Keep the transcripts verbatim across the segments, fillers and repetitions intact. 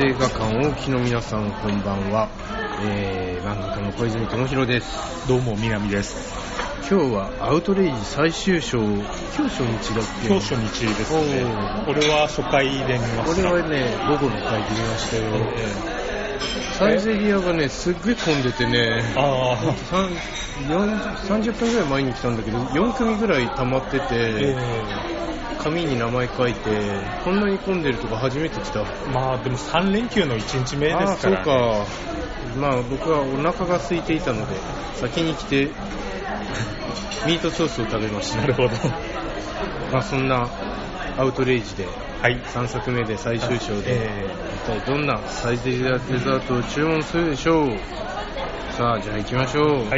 映画館をお聞きの皆さん、こんばんは。えー、漫画家の小泉智弘です。 どうも南です。 今日はアウトレイジ最終章、今日初日だっけ？ 今日初日ですね。俺は初回で見ました。 俺はね、午後の回で見ましたよ。えーサイゼリアがね、すっごい混んでてね、あさんじゅっぷんぐらい前に来たんだけど、よん組ぐらい溜まってて、えー、紙に名前書いて、こんなに混んでるとこ初めて来た。 まあでもさん連休のいちにちめですからね。 あ、そうか。まあ僕はお腹が空いていたので、先に来て、ミートソースを食べました。 なるほど。 まあそんなアウトレイジで、 はい、 さんさくめで最終章で、えー、一体どんなサイゼリアデザートを注文するでしょう。さあ、じゃあ行きましょう。はい。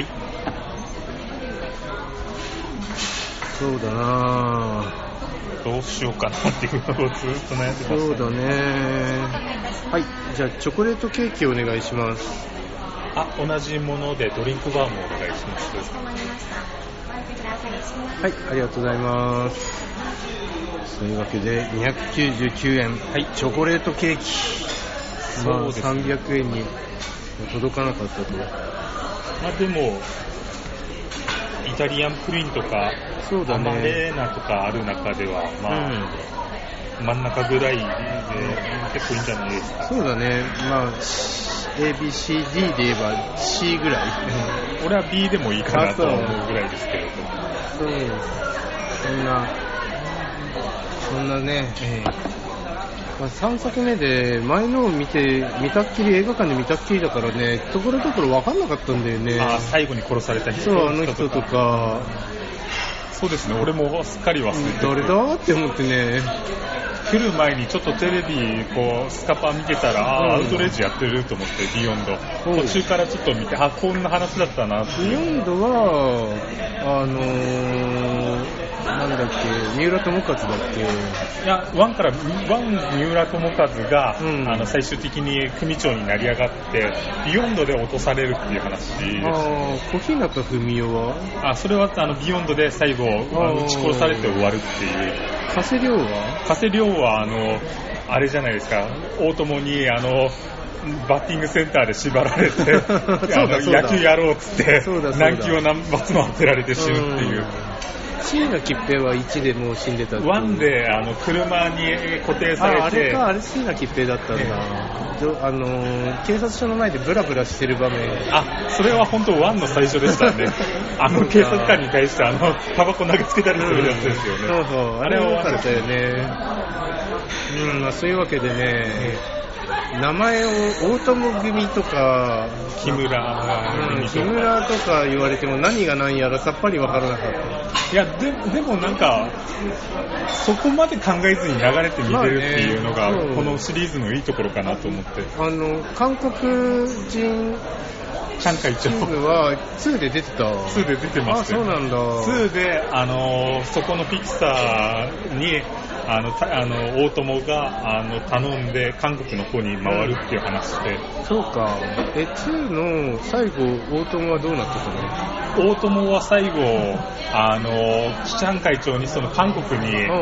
そうだなぁ。 どうしようかなっていうのをずっと悩んでました、ね。 そうだね。はい、じゃあチョコレートケーキお願いします。 あ、同じものでドリンクバーもお願いします。 かしこまりました。お待ちください。 はい、ありがとうございます。というわけでにひゃくきゅうじゅうきゅうえん、はい、チョコレートケーキ、まあ、さんびゃくえんに届かなかったと。まあでもイタリアンプリンとかそうだ、ね、 アマレーナとかある中では、まあうん、真ん中ぐらいで結構いいんじゃないですか。 そうだね、まあ エービーシーディー で言えば C ぐらい、 うん、俺は B でもいいかなと思うぐらいですけれど。 そう、そんなそんなね、えーまあ、さんさくめで前のを見て見たっきり映画館で見たっきりだからね、ところどころ分かんなかったんだよね。 あ、最後に殺された人とか、そう、あの人とか。 そうですね、俺もすっかり忘れてて、 誰だって思ってね、 来る前にちょっとテレビこうスカパー見てたら、うん、あアウトレイジやってると思ってビヨンド、うん、途中からちょっと見て、あ、こんな話だったなって。 ビヨンドはあのーなんだっけ、三浦友和だっけ。 いや、ワンからワン三浦友和が、うん、あの最終的に組長になり上がってビヨンドで落とされるっていう話です。 ああ、小日向文世は？ あ、それはあのビヨンドで最後撃ち殺されて終わるっていう。 加瀬亮は？ 加瀬亮はあのあれじゃないですか。大友にあのバッティングセンターで縛られてあの野球やろうっつって軟球を何発も当てられて死ぬっていう。 椎名桔平はいちでもう死んでたって。 ワンであの車に固定されて、 あ、あれか、あれ椎名桔平だったんだ、ね、あの警察署の前でブラブラしてる場面。 あ、それは本当ワンの最初でしたね。あの警察官に対してあのタバコ投げつけたりするやつですよね、 うん、そうそう、あれは良かったよね。うん、まあ、そういうわけでね、名前を大友組とか木村組とか、うん、木村とか言われても何が何やらさっぱりわからなかった。 いや で, でもなんかそこまで考えずに流れて見れるっていうのが、まあね、このシリーズのいいところかなと思って。 あの韓国人チャン会長はツーで出てた。 ツーで出てましたよ。 あ、そうなんだ。 ツーであのそこのピクサーにあのあの大友があの頼んで韓国の方に回るっていう話で、 うん、そうか。え、ツーの最後大友はどうなったかな。大友は最後あのチャン会長にその韓国に、うん、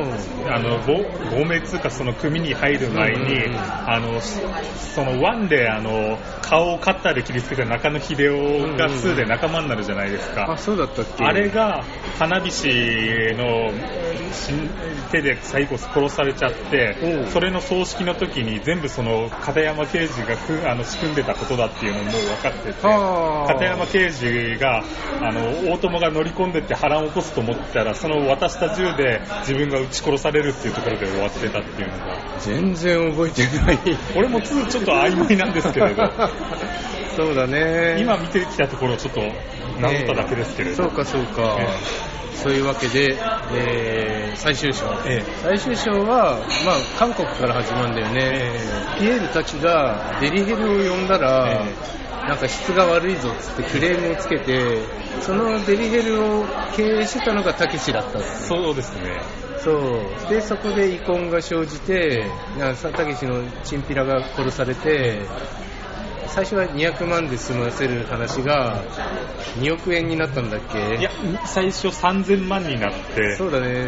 あの亡命通貨その組に入る前に、うんうんうん、あのそのワンであの顔をカッターで切りつけた中野秀夫がツーで仲間になるじゃないですか、 うんうん、あ、そうだったっけ。 あれが花火師の手で最後殺されちゃって、それの葬式の時に全部その片山刑事がくあの仕組んでたことだっていうのももう分かってて、片山刑事があの大友が乗り込んでって波乱を起こすと思ったら、その渡した銃で自分が撃ち殺されるっていうところで終わってたっていうのが全然覚えてない。 俺もツーちょっと曖昧なんですけれどそうだね、 今見てきたところをちょっとなぞっただけですけれど、 ね、そうかそうか、ね、そういうわけで、えー、最終章、えー、最終章は、まあ、韓国から始まるんだよね、えー、ピエールたちがデリヘルを呼んだら、えー、なんか質が悪いぞっつってクレームをつけて、そのデリヘルを経営してたのがたけしだったって。 そうですね。 そうで、そこで遺恨が生じて、たけしのチンピラが殺されて、最初はにひゃくまんで済ませる話がにおくえんになったんだっけ。 いや、最初さんぜんまんになって。 そうだね。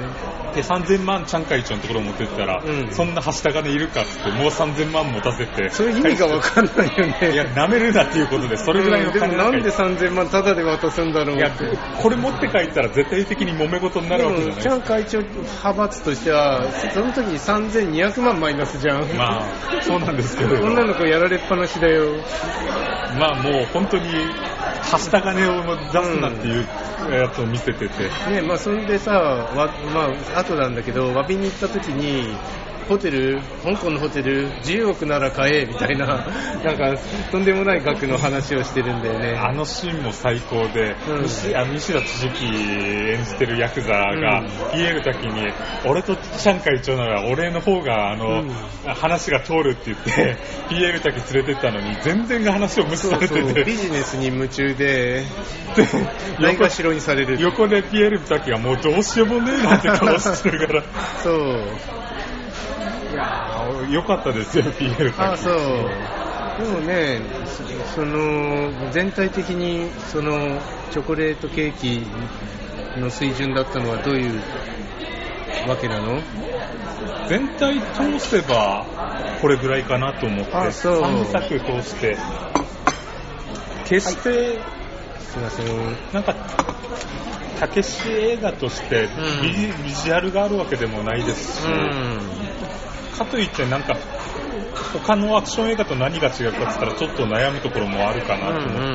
でさんぜんまんチャン会長のところ持ってったら、うん、そんなはした金いるかっつってもうさんぜんまん持たせて、 そういう意味が分かんないよね。 いや舐めるなっていうことで、それぐらいの金、 うん、でもなんでさんぜんまんタダで渡すんだろう。 いやこれ持って帰ったら絶対的に揉め事になるわけじゃないですか。 チャン会長派閥としてはその時にさんぜんにひゃくまんマイナスじゃん。 まあそうなんですけど女の子やられっぱなしだよ。 まあもう本当にはした金を出すなっていうやつを見せてて、 うんね、まあそれでさ、わまあ後なんだけど、詫びに行った時にホテル、香港のホテルじゅうおくなら買えみたいな、なんかとんでもない額の話をしてるんだよね。 あのシーンも最高で、うん、西, あの西田敏行演じてるヤクザが、うん、ピエール滝に俺とチャン会長なら俺の方があの、うん、話が通るって言ってピエール滝連れてったのに全然が話を無視されてて、そうそうビジネスに夢中でないがしろにされる。 横でピエール滝がもうどうしようもねえなんて顔してるからそういやー良かったですよ、ピエール滝。 あ、そう。でもね、その全体的にそのチョコレートケーキの水準だったのはどういうわけなの？ 全体通せばこれぐらいかなと思って、 あ、そう。 さんさく通して決して、はい、 すいません、 なんかたけし映画としてビジ、うん、ビジュアルがあるわけでもないですし、うんかといってなんか他のアクション映画と何が違うかって言ったらちょっと悩むところもあるかなと思って、うんうん、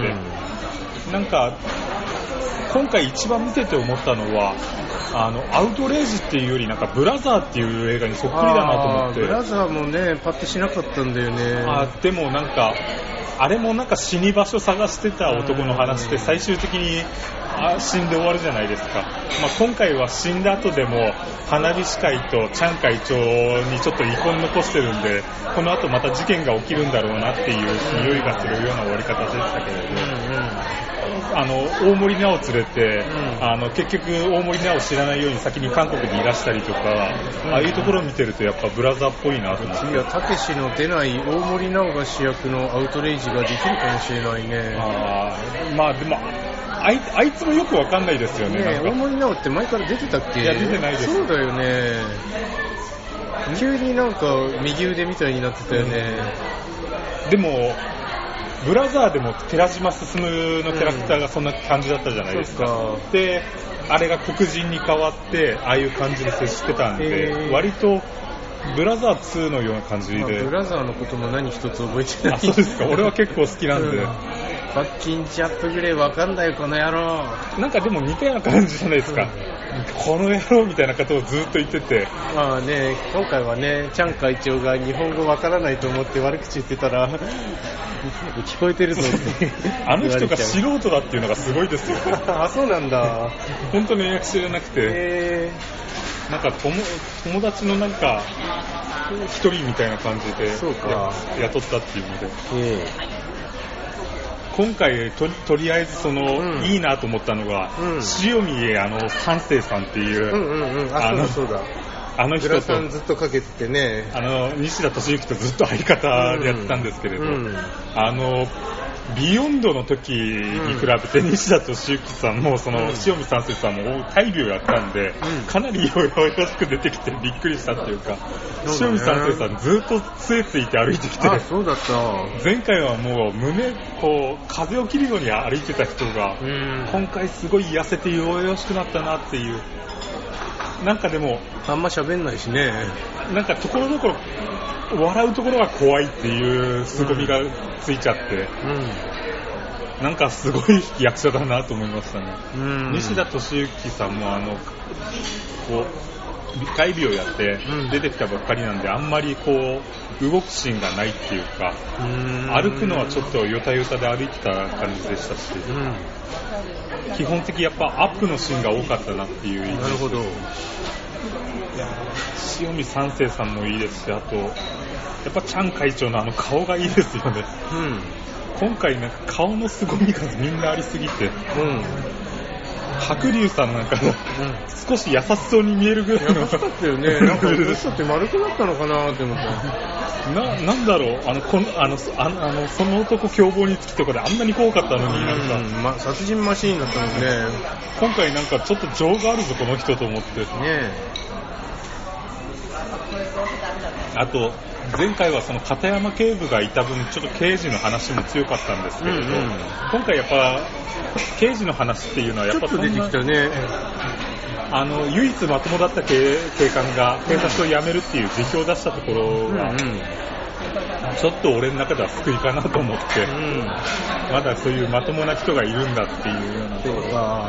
なんか今回一番見てて思ったのはあのアウトレイジっていうよりなんかブラザーっていう映画にそっくりだなと思って。 ブラザーもねパッとしなかったんだよね。 あでもなんかあれもなんか死に場所探してた男の話で最終的にあ死んで終わるじゃないですか。まあ、今回は死んだ後でも花火師会とチャン会長にちょっと遺恨残してるんでこの後また事件が起きるんだろうなっていう匂いがするような終わり方でしたけれど、うんうん、あの大森直を連れて、うん、あの結局大森直を知らないように先に韓国にいらしたりとか、うん、ああいうところを見てるとやっぱブラザーっぽいなと思って。 次はたけしの出ない大森直が主役のアウトレイジができるかもしれないね。 あまあでもあ い, あいつもよくわかんないですよね。 ね大森直って前から出てたっけ？ いや出てないです。 そうだよね。急になんか右腕みたいになってたよね。 うん、でもブラザーでも寺島進のキャラクターがそんな感じだったじゃないですか。うん、であれが黒人に変わってああいう感じで接してたんで、えー、割とブラザーツーのような感じで。 ブラザーのことも何一つ覚えてない。 あ、そうですか。俺は結構好きなんで。うんバッキンジャップぐらいわかんないよこの野郎。 なんかでも似たような感じじゃないですか、うん、この野郎みたいなことをずっと言ってて。 まあね今回はねチャン会長が日本語わからないと思って悪口言ってたら聞こえてるぞってあの人が素人だっていうのがすごいですよね。 あそうなんだ。 本当に予約知らなくて、えー、なんか 友, 友達のなんか一人みたいな感じでそうか雇ったっていうので、 えー今回 と, とりあえずその、うん、いいなと思ったのが、うん、塩見あの三世さんっていう、 うんうんうん、あのそうだあの人とグラサンずっとかけててねあの西田敏行とずっと相方でやってたんですけれど、うんうん、あのビヨンドの時に比べて西田敏行さんもその塩見三世さんも大病やったんで、うん、かなりよ々しく出てきてびっくりしたっていうか、うん、塩見三世さんずっと杖ついて歩いてきて、 あそうだった前回はもう胸こう風を切るように歩いてた人が、うん、今回すごい痩せてよ々しくなったなっていう。なんかでもあんま喋んないしね。 なんかところどころ笑うところが怖いっていう凄みがついちゃって、うん、なんかすごい役者だなと思いましたね。うん、西田敏行さんもあのこう外尾をやって出てきたばっかりなんで、あんまりこう動くシーンがないっていうか、うん、歩くのはちょっとヨタヨタで歩いてた感じでしたし、うん、基本的やっぱアップのシーンが多かったなっていう。 なるほど。 いや塩見三世さんもいいですし、あとやっぱチャン会長のあの顔がいいですよね。うん、今回なんか顔の凄みがみんなありすぎて、うん、白龍さんなんか、うん、少し優しそうに見えるぐらいの。 優しかったよね。なんか嘘って丸くなったのかなって思った。 な, なんだろうあのこのあのあのあのその男凶暴につきとかであんなに怖かったのに、なんか、 うんま、殺人マシーンだったもんね。 今回なんかちょっと情があるぞこの人と思って。ねあと前回はその片山警部がいた分ちょっと刑事の話も強かったんですけれど、うんうん、今回やっぱ刑事の話っていうのはやっぱそんなちょっと出てきたね。 あの唯一まともだった警官が警察を辞めるっていう辞表を出したところが、うんうん、ちょっと俺の中では救いかなと思って、うん、まだそういうまともな人がいるんだっていうようなところが、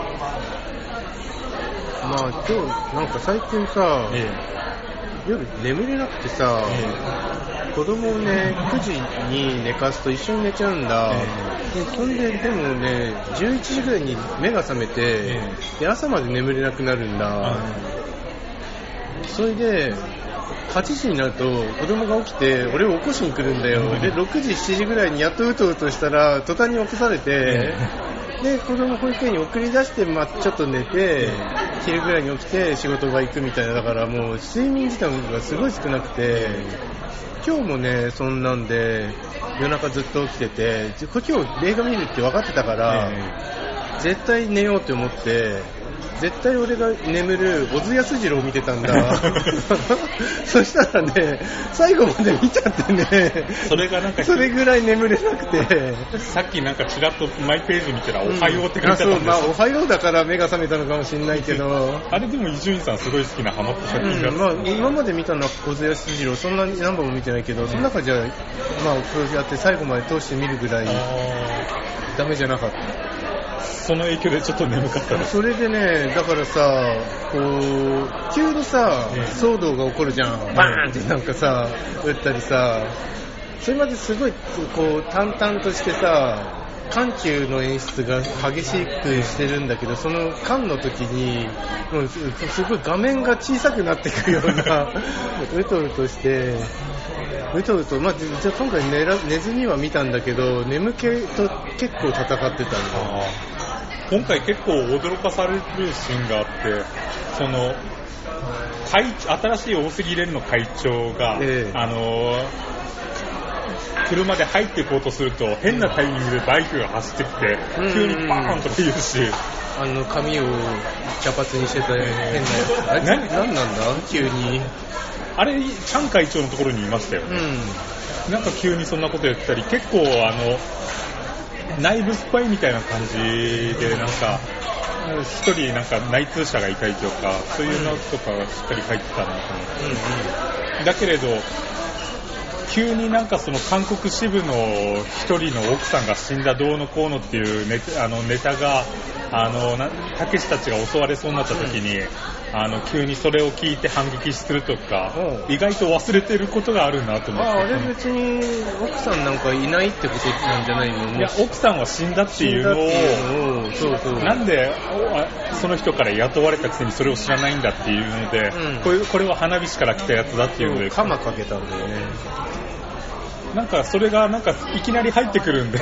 まあ今日なんか最近さ、ええ、夜眠れなくてさ、ええ、子供をねくじに寝かすと一緒に寝ちゃうんだ、ええ、でそんででもねじゅういちじぐらいに目が覚めて、ええ、で朝まで眠れなくなるんだ、うん、それではちじになると子供が起きて俺を起こしに来るんだよ、うん、でろくじしちじぐらいにやっとうとうとしたら途端に起こされて、ええ、で子供保育園に送り出して、まあ、ちょっと寝て、昼ぐらいに起きて仕事場行くみたいな。だからもう睡眠時間がすごい少なくて、今日もねそんなんで夜中ずっと起きてて、今日映画見るって分かってたから、絶対寝ようって思って絶対俺が眠る小津安二郎を見てたんだそしたらね最後まで見ちゃってね、 それがなんかそれぐらい眠れなくて、 さっきなんかちらっとマイページ見たらおはようって書いてあったんですよ、うん、 まあ、おはようだから目が覚めたのかもしれないけどあれでも伊集院さんすごい好きなハマった作品だった、 うん、まあ、今まで見たのは小津安二郎そんなに何本も見てないけど、うん、その中じゃまあそうやって最後まで通して見るぐらいダメじゃなかった。 その影響でちょっと眠かったです。 それでね、だからさ、こう急にさ、ね、騒動が起こるじゃん、バーンってなんかさ、撃ったりさ、それまですごいこう淡々としてさ、緩急の演出が激しくしてるんだけど、その間の時にもうすごい画面が小さくなっていくようなうとうとしてうとうと、まあ、じゃあ今回 寝, ら寝ずには見たんだけど、眠気と結構戦ってたんだ。 今回結構驚かされるシーンがあって、その会新しい大杉蓮の会長が、ええ、あの車で入っていこうとすると変なタイミングでバイクが走ってきて、うん、急にバーンと言うし、 あの髪を茶髪にしてた変なやつ、あれ何なんだ急に、 あれチャン会長のところにいましたよね、うん、なんか急にそんなことやったり、結構あの内部スパイみたいな感じで、なんか一人なんか内通者がいたりとか、そういうのとかがしっかり書いてたなと思って、うんうん、だけれど急になんかその韓国支部の一人の奥さんが死んだどうのこうのっていうネタ、あのネタがあのたけしたちが襲われそうになった時に、うん、あの急にそれを聞いて反撃するとか、意外と忘れてることがあるなと思って。 あ, あれ別に奥さんなんかいないってことなんじゃないの？ いや、奥さんは死んだっていうのを、そうそう、なんでその人から雇われたくせにそれを知らないんだっていうので、うん、こ, れこれは花火師から来たやつだっていうのでカマかけたんだよね。 なんかそれがなんかいきなり入ってくるんで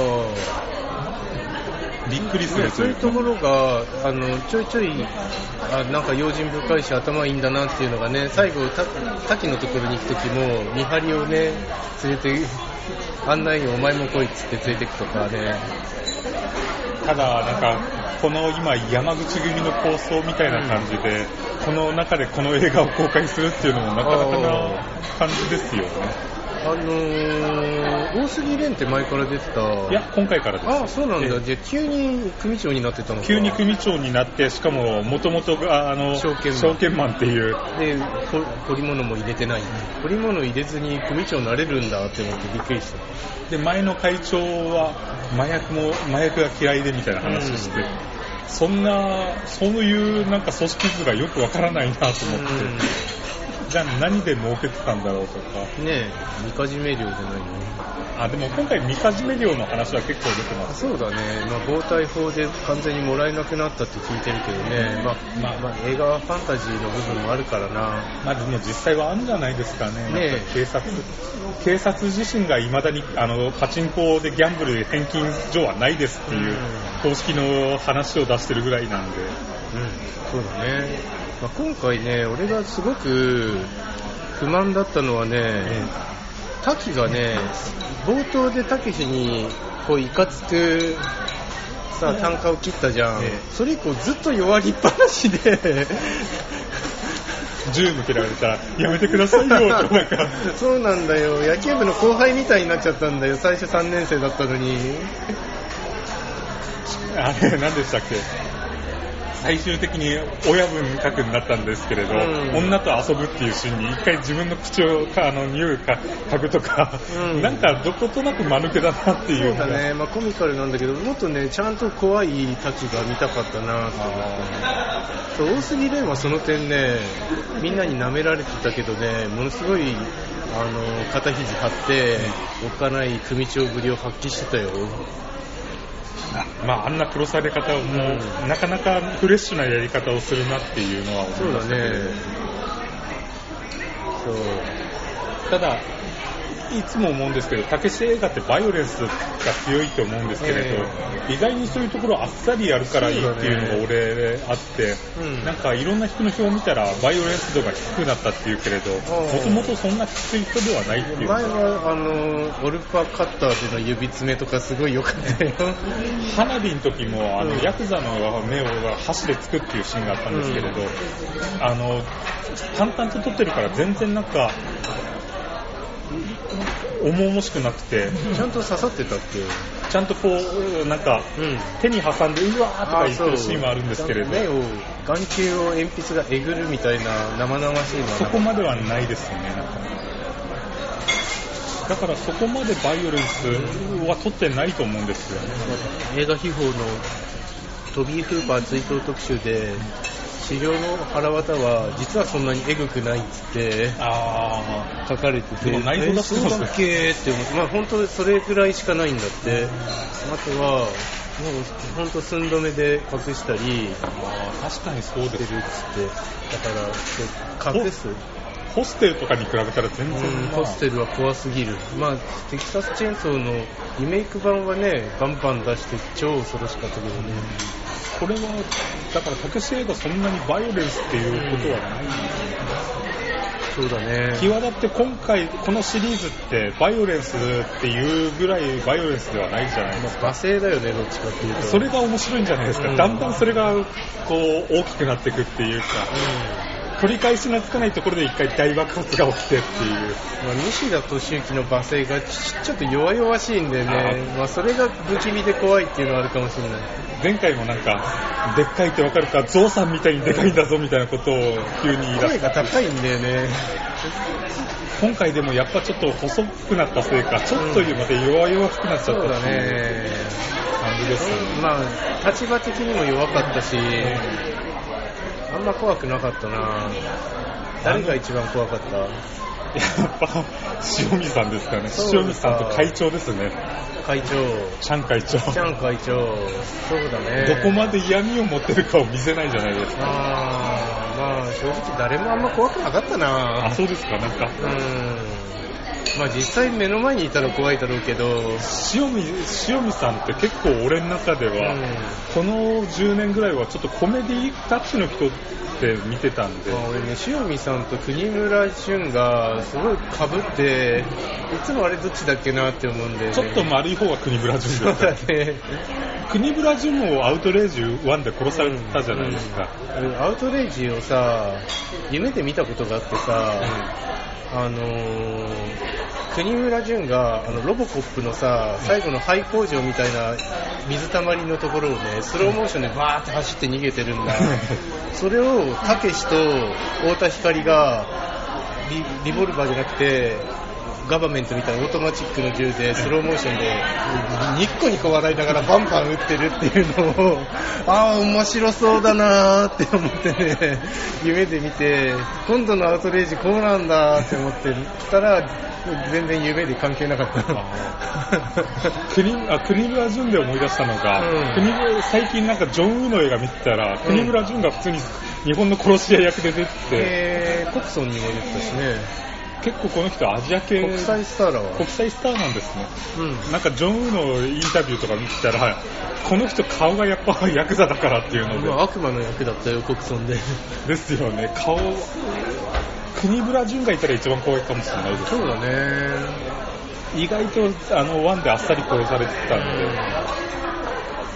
びっくりする。 そういうところがあのちょいちょいあなんか用心深いし頭いいんだなっていうのがね、最後滝のところに行く時も見張りをね連れて案内にお前も来いっつって連れてくとかね。 ただなんかこの今山口組の構想みたいな感じで、うん、この中でこの映画を公開するっていうのもなかなかな感じですよね。 あのー、大杉蓮って前から出てた？ いや、今回からです。 ああ、そうなんだ。じゃあ急に組長になってたのか。 急に組長になって、しかも元々があの証券マン、 証券マンっていうで彫り物も入れてない、彫り物入れずに組長になれるんだって思ってびっくりした。 で前の会長は麻薬も麻薬が嫌いでみたいな話をして、うん、そんなそういうなんか組織図がよくわからないなと思って、うん、じゃあ何で儲けてたんだろうとかねえ、みかじめ料じゃないの。 あ、でも今回みかじめ料の話は結構出てます。 そうだね、まあ、暴対法で完全にもらえなくなったって聞いてるけどね、まあまあまあ、映画はファンタジーの部分もあるからな。 まあでも実際はあるんじゃないですかね。 ねえ、 警察警察自身がいまだにあのパチンコでギャンブル返金所はないですっていう公式の話を出してるぐらいなんで、うん、 そうだね。まあ、今回ね、俺がすごく不満だったのはね、ええ、滝がね、冒頭でたけしにこういかつくさ単価を切ったじゃん、ええ、それ以降ずっと弱りっぱなしで銃向けられたらやめてくださいよとなんかそうなんだよ、野球部の後輩みたいになっちゃったんだよ、最初さんねん生だったのに。 あれ何でしたっけ、最終的に親分格になったんですけれど、うん、女と遊ぶっていうシーンに一回自分の口をあの匂いか嗅ぐとか、うん、なんかどことなく間抜けだなっていう。 そうだね、まあ、コミカルなんだけど、もっとねちゃんと怖いタチが見たかったなと思って。そう、大杉蓮はその点ね、みんなに舐められてたけどね、ものすごいあの肩肘張っておっかない組長ぶりを発揮してたよ。 まあ、あんな殺され方も、うん、なかなかフレッシュなやり方をするなっていうのは思いましたけど。そうだね。そう。ただいつも思うんですけど、たけし映画ってバイオレンスが強いと思うんですけれど、えー、意外にそういうところあっさりやるからいいっていうのが俺あって、うん、なんかいろんな人の表を見たらバイオレンス度が低くなったっていうけれど、もともとそんなきつい人ではないっていう。 前はあのゴルファーカッターでの指爪とかすごい良かったよ。 花火の時もあの、うん、ヤクザの目を箸でつくっていうシーンがあったんですけれど、うん、あの淡々と撮ってるから全然なんか重々しくなくて、 ちゃんと刺さってたっけ。 ちゃんとこうなんか、うん、手に挟んでうわーとか言ってるシーンもあるんですけれど、 目を眼球を鉛筆がえぐるみたいな生々しいのはそこまではないですよね。なんかだからそこまでバイオレンスは撮ってないと思うんですよね。 映画秘宝のトビー・フーパー追悼特集で資料の腹渡は実はそんなにエグくないっつってあ書かれてて、 でも内臓出してますね。そうだっけって思って、まあ本当それぐらいしかないんだって。あとはもう本当寸止めで隠したり、 あ確かにそうでするっつって、だから隠す。 ホステルとかに比べたら全然、まあ、ホステルは怖すぎる。まあテキサスチェーンソーのリメイク版はねバンバン出して超恐ろしかったけどね。 これはだからたけし映画そんなにバイオレンスっていうことはないんですよ。そうだね。 際立って今回このシリーズってバイオレンスっていうぐらいバイオレンスではないじゃないですか。 罵声だよね、どっちかっていうと。 それが面白いんじゃないですか、うん、だんだんそれがこう大きくなっていくっていうか、うん、取り返しのつかないところで一回大爆発が起きてっていう、 まあ、西田敏行の罵声がちょっと弱々しいんでね、まあ、それが不気味で怖いっていうのはあるかもしれない。 前回もなんかでっかいってわかるか、ゾウさんみたいにでかいんだぞみたいなことを急に言い出す。 声が高いんだよね。 今回でもやっぱちょっと細くなったせいか、ちょっとまた弱々しくなっちゃったっていう感じです、ね。 うん、まあ立場的にも弱かったし、あんま怖くなかったな。誰が一番怖かった？やっぱ塩見さんですかね。塩見さんと会長ですね。 会長、 チャン会長。 チャン会長、そうだね。 どこまで嫌味を持ってるかを見せないじゃないですか。 あまあ正直誰もあんま怖くなかったな。 あ、そうですか。なんか。 うん。まあ実際目の前にいたら怖いだろうけど、 塩見、塩見さんって結構俺の中では、うん、このじゅうねんぐらいはちょっとコメディタッチの人って見てたんで、 まあ、俺ね、塩見さんと国村淳がすごい被って、いつもあれどっちだっけなって思うんで、ね、 ちょっと丸い方は国村淳ですそうだね。 国村淳もアウトレイジワンで殺されたじゃないですか、 うんうん、アウトレイジをさ夢で見たことがあってさ、うん、あのー、国村淳があのロボコップのさ最後の廃工場みたいな水たまりのところをねスローモーションでバーって走って逃げてるんだそれをたけしと太田光が リ, リボルバーじゃなくてガバメントみたいなオートマチックの銃でスローモーションでニッコニコ笑いながらバンバン撃ってるっていうのをああ面白そうだなーって思ってね夢で見て今度のアウトレイジこうなんだって思ってたら全然夢で関係なかった国, あ国村淳で思い出したのが、うん、国村最近なんかジョン・ウーの映画見てたら、うん、国村淳が普通に日本の殺し屋役で出てて、 えー、コクソンにも出てたしね。 結構この人アジア系国際スターだわ。 国際スターなんですね、 うん、 なんかジョン・ウーのインタビューとか見てたらこの人顔がやっぱヤクザだからっていうので、 まあ、悪魔の役だったよコクソンでですよね。顔国村淳がいたら一番怖いかもしれないです。 そうだね。 意外とあのワンであっさり殺されてたんで、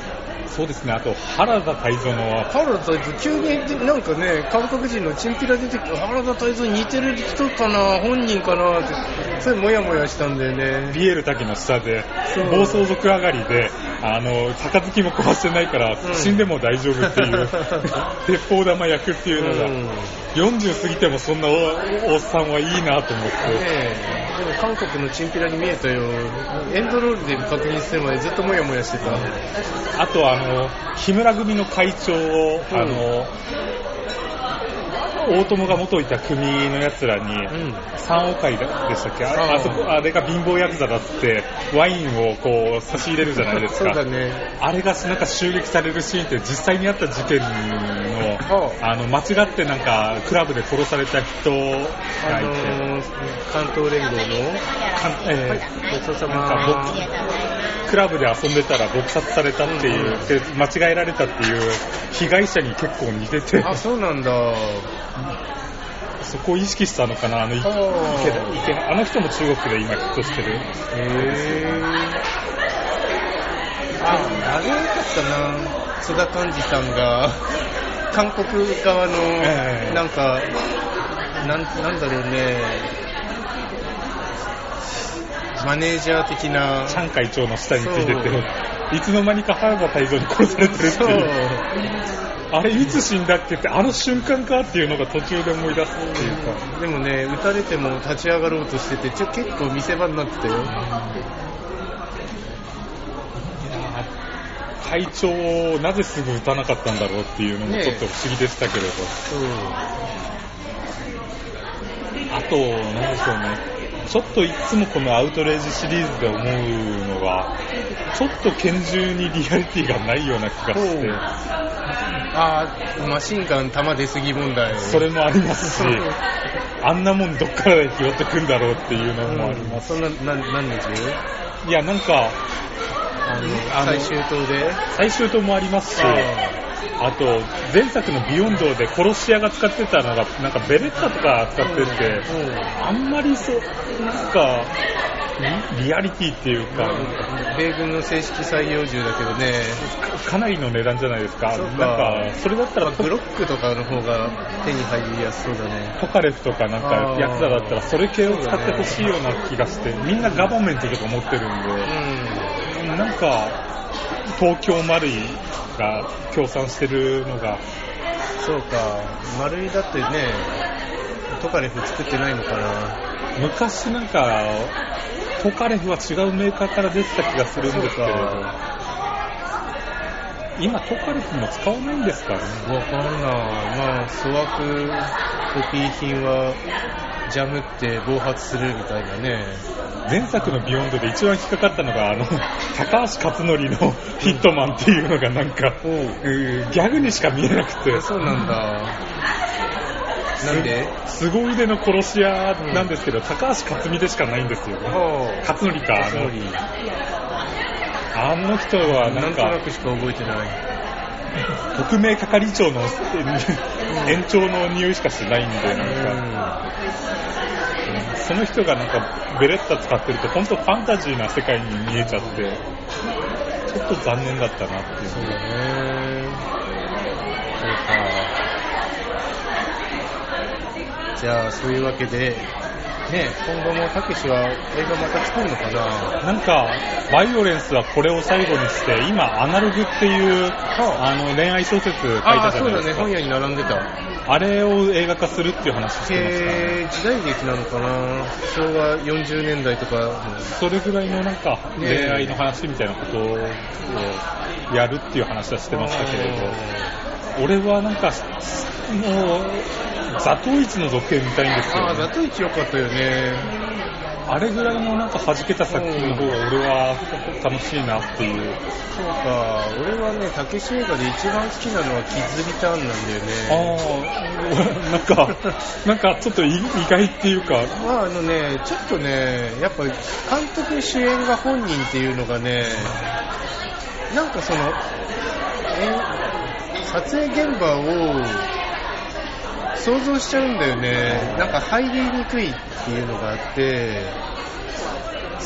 そうですね、あと原田泰造の原田泰造急になんかね韓国人のチンピラ出てきて原田泰造似てる人かな本人かなってそれモヤモヤしたんだよね。 ビエル滝の下で暴走族上がりであの杯も壊してないから、うん、死んでも大丈夫っていう鉄砲玉焼くっていうのが、うん、よんじゅう過ぎてもそんな お, おっさんはいいなと思って、 ね、でも韓国のチンピラに見えたよ。エンドロールで確認するまでずっとモヤモヤしてた。 あとあの日村組の会長を、うん、あの大友が元いた組のやつらに、うん、三王会でしたっけ あ, あ, そこあれが貧乏ヤクザだってワインをこう差し入れるじゃないですか。 そうだね、 あれがなんか襲撃されるシーンって実際にあった事件の、あの間違ってなんかクラブで殺された人がいて、あのー、 関東連合のかん、えー、ごちそうさまクラブで遊んでたら撲殺されたっていう、うん、で間違えられたっていう被害者に結構似てて、 あ、そうなんだ。 そこを意識したのかな。あの池池池あの人も中国で今ヒットしてる。へー。あ、あれよかったな、津田寛治さんが韓国側のなんか、えー、なん、なんだろうね、マネージャー的なチャン会長の下についてて、いつの間にか原田泰造に殺されてるっていう、あれいつ死んだっけってあの瞬間かっていうのが途中で思い出すっていうか。 でもね、撃たれても立ち上がろうとしててちょ結構見せ場になってたよ。いや会長をなぜすぐ撃たなかったんだろうっていうのもちょっと不思議でしたけれど、ね、あと何でしょうね、ちょっといつもこのアウトレイジシリーズで思うのがちょっと拳銃にリアリティがないような気がして、 あー、マシンガン弾出過ぎ問題、 それもありますしあんなもんどっから拾ってくんだろうっていうのもあります、 うん、そんな何の銃？ いやなんかあの最終刀で最終刀もありますし、あと前作のビヨンドで殺し屋が使ってたのがなんかベレッタとか使ってて、うんうん、あんまりそうなんかリアリティっていうか、 米軍の正式採用銃だけどね、 かなりの値段じゃないですか。なんかそれだったらブロックとかの方が手に入りやすそうだね。 トカレフとかなんかヤクザだったらそれ系を使ってほしいような気がして、みんなガバメントとか持ってるんで、うん、なんか東京マルイが協賛してるのが、 そうか、マルイだってねトカレフ作ってないのかな。 昔なんかトカレフは違うメーカーから出てた気がするんですけれど、今トカレフも使わないんですかね。 わかんない。まあ粗悪コピー品はジャムって暴発するみたいなね。 前作のビヨンドで一番引っかかったのがあの高橋克典のヒットマンっていうのがなんか、うん、ギャグにしか見えなくて。 そうなんだ。なんです凄腕の殺し屋なんですけど、うん、高橋克実でしかないんですよね。克典かあのあの人はなんかなんとなくしか覚えてない。 特命係長の延長の匂いしかしないんで、なんか、うん、その人がなんかベレッタ使ってると本当ファンタジーな世界に見えちゃってちょっと残念だったなっていう。 そうだね。そうか。じゃあそういうわけでね、今後もたけしは映画また作るのかな。 なんかバイオレンスはこれを最後にして今アナログっていうあの恋愛小説書いたじゃないですか。 あ、そうだね、本屋に並んでた。 あれを映画化するっていう話してましたね。 へー、時代劇なのかな。昭和よんじゅうねんだいとかそれぐらいのなんか恋愛の話みたいなことをやるっていう話はしてましたけれど、俺はなんかもうザトウイチの続編見たいんですよ、ね。 ああ、ザトウイチ良かったよね。 あれぐらいのなんか弾けた作品の方が俺は楽しいなっていう。 そうか、俺はね、たけし映画で一番好きなのはキッズリターンなんだよね。 ああ、なんか、なんかちょっと意外っていうか。 まああのね、ちょっとね、やっぱ監督主演が本人っていうのがね、なんかその、え、撮影現場を、想像しちゃうんだよね。なんか入りにくいっていうのがあって、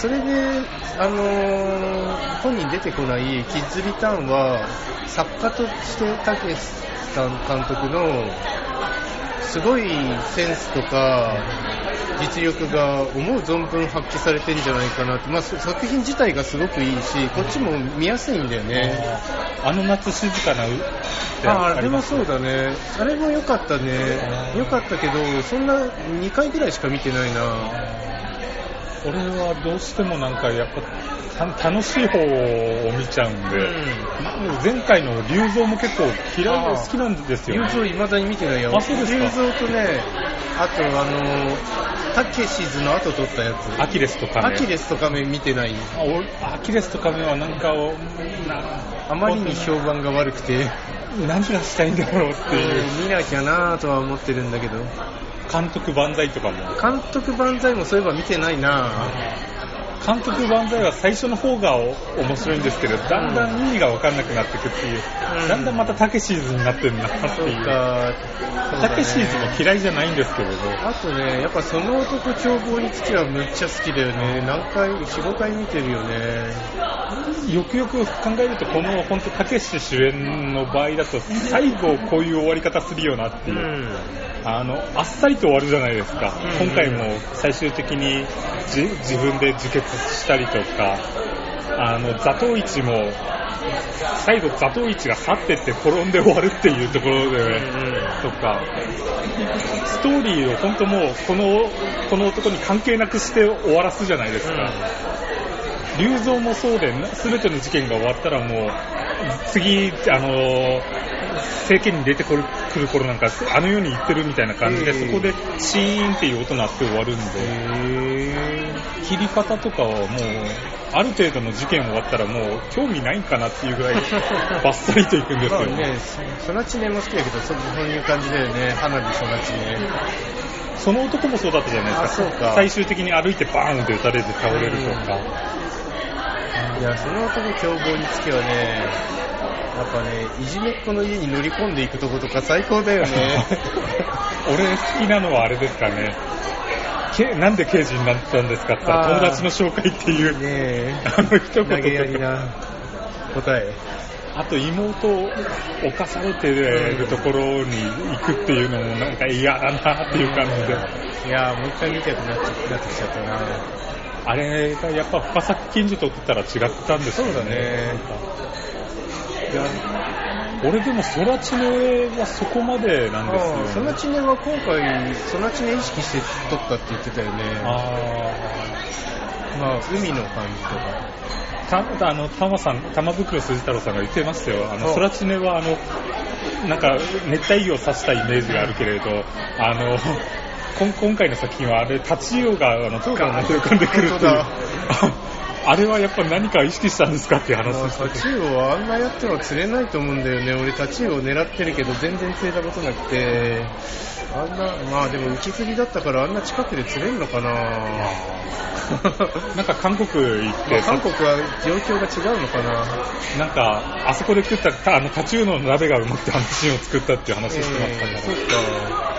それで、あのー、本人出てこないキッズリターンは作家としてたけしさん監督のすごいセンスとか実力が思う存分発揮されてるんじゃないかなって、まあ、作品自体がすごくいいし、こっちも見やすいんだよね。 あの夏静かなああれもそうだね。あれも良かったね。良かったけど、そんなにかいぐらいしか見てないな。 俺はどうしてもなんかやっぱ楽しい方を見ちゃうんで、うん、前回の龍造も結構嫌いで好きなんですよ、ね。 龍造未だに見てないよ。 あ、そうですか。 龍造とね、あとあのたけしずの後撮ったやつ。 アキレスとカメ。 アキレスとカメ見てない。 あ、アキレスとカメはなんかをなあまりに評判が悪くて何がしたいんだろうっていう。 見なきゃなとは思ってるんだけど。 監督万歳とかも。 監督万歳もそういえば見てないな。 監督万歳は最初の方が面白いんですけど、だんだん意味が分かんなくなってくっていう、うん、だんだんまたタケシーズになってるなっていう。 そうか、 タケシーズも嫌いじゃないんですけれど。 あとね、やっぱその男凶暴につきはむっちゃ好きだよね。何回、よん、ごかい見てるよね。 よくよく考えると、この本当タケシ主演の場合だと最後こういう終わり方するよなっていう、うん、あのあっさりと終わるじゃないですか、うん、今回も最終的にじ自分で自決したりとか、あの座頭市も最後座頭市が去ってって転んで終わるっていうところで、うん、とかストーリーを本当もうこのこの男に関係なくして終わらすじゃないですか、うん、龍造もそうで全ての事件が終わったらもう次あの政権に出てくる頃なんかあの世に行ってるみたいな感じで、そこでシーンっていう音鳴って終わるんで、切り方とかはもうある程度の事件終わったらもう興味ないんかなっていうぐらいバッサリといくんですよ。まあね、 ソナチネも好きだけどそういう感じだよね。花火ソナチネ。 その男もそうだったじゃないですか。 そうか。 最終的に歩いてバーンって撃たれて倒れるとか。 いや、その男凶暴につきはね、やっぱね、いじめっ子の家に乗り込んでいくとことか最高だよね。 俺好きなのはあれですかね。けなんで刑事になったんですかって言ったら友達の紹介っていうねあの一言投げやりな答え。 あと妹を犯されてるところに行くっていうのもなんか嫌だなっていう感じで。 いやーもう一回見たくなっちゃってきちゃったな。 あれがやっぱ深作金次とってたら違ったんですよね。 そうだね。 いや俺でもソラチネはそこまでなんですよ、ね。 ソラチネは今回ソラチネ意識して撮ったって言ってたよね。 あまあ海の感じとか。 たあの玉さん玉袋筋太郎さんが言ってましたよ。あのソラチネはあのなんか熱帯魚を指したイメージがあるけれど、あの今回の作品はあれタチウオがあのガーンと浮かんでくるっていう。あれはやっぱ何か意識したんですかっていう話です。 タチウオはあんなやっては釣れないと思うんだよね。俺タチウオ狙ってるけど全然釣れたことなくて、あんなまあでも浮き釣りだったからあんな近くで釣れるのかな。 なんか韓国行って、 まあ、韓国は状況が違うのかな。 なんかあそこで食ったあのタチウオの鍋がうまくてあのシーンを作ったっていう話をしてましたから、えー、 そうか。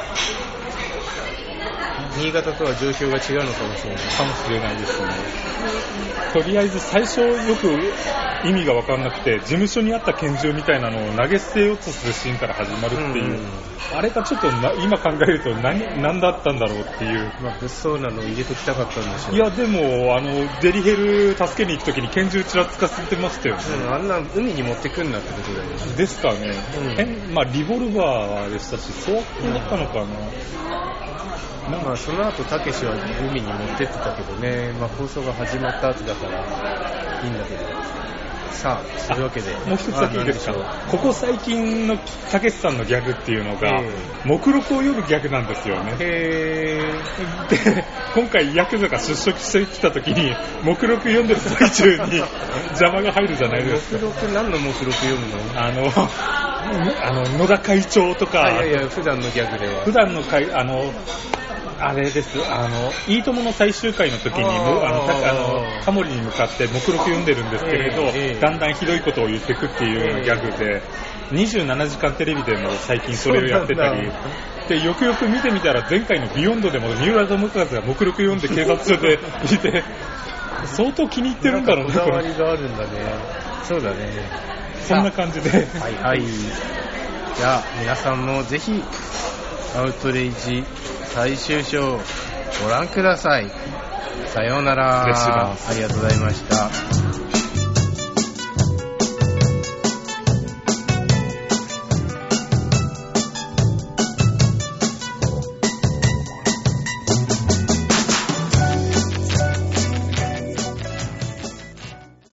新潟とは状況が違うのかもしれない。 かもしれないですね。とりあえず最初よく意味が分からなくて、事務所にあった拳銃みたいなのを投げ捨てようとするシーンから始まるっていう、うんうん、あれがちょっとな今考えると 何, 何だったんだろうっていう、 まあ、物騒なのを入れときたかったんでしょう。 いやでもあのデリヘル助けに行くときに拳銃ちらつかせてましたよね、 うん、あんな海に持ってくんなってことだよね。 ですかね、うんまあ、リボルバーでしたしそうだったのかな、 まあ、その後たけしは海に持ってってたけどね、まあ、放送が始まった後だからいいんだけど。さあ、そういうわけでもう一つだけいいですか。ここ最近のたけしさんのギャグっていうのが目録を読むギャグなんですよね。 へーで今回ヤクザが出所してきた時に目録読んでる最中に邪魔が入るじゃないですか。 目録何の目録読むの？ あのあの野田会長とか。 いやいや普段のギャグでは普段の会あのあれです。あのいいともの最終回の時にもあのあのタモリに向かって目録読んでるんですけれど、えーえー、だんだんひどいことを言っていくっていうようなギャグで、えー、にじゅうななじかんテレビでも最近それをやってたりで、よくよく見てみたら前回のビヨンドでも三浦友和が目録読んで警察署でいて相当気に入ってるんだろうね。 こだわりがあるんだね。そうだね。 そんな感じで。 はいはい。じゃあ皆さんもぜひアウトレイジ最終章ご覧ください。さようなら。 失礼します。 ありがとうございました。